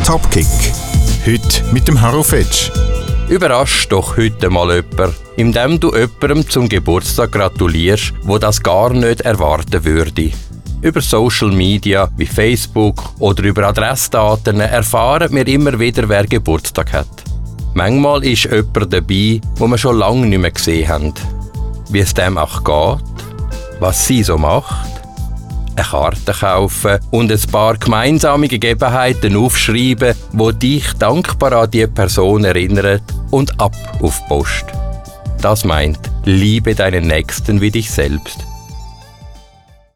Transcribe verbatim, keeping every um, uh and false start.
Topkick. Heute mit dem Harro Fetsch. Überrasch doch heute mal jemand, indem du jemandem zum Geburtstag gratulierst, wo das gar nicht erwarten würde. Über Social Media wie Facebook oder über Adressdaten erfahren wir immer wieder, wer Geburtstag hat. Manchmal ist jemand dabei, wo wir schon lange nicht mehr gesehen haben. Wie es dem auch geht, was sie so macht, eine Karte kaufen und ein paar gemeinsame Gegebenheiten aufschreiben, die dich dankbar an diese Person erinnern und ab auf die Post. Das meint, liebe deinen Nächsten wie dich selbst.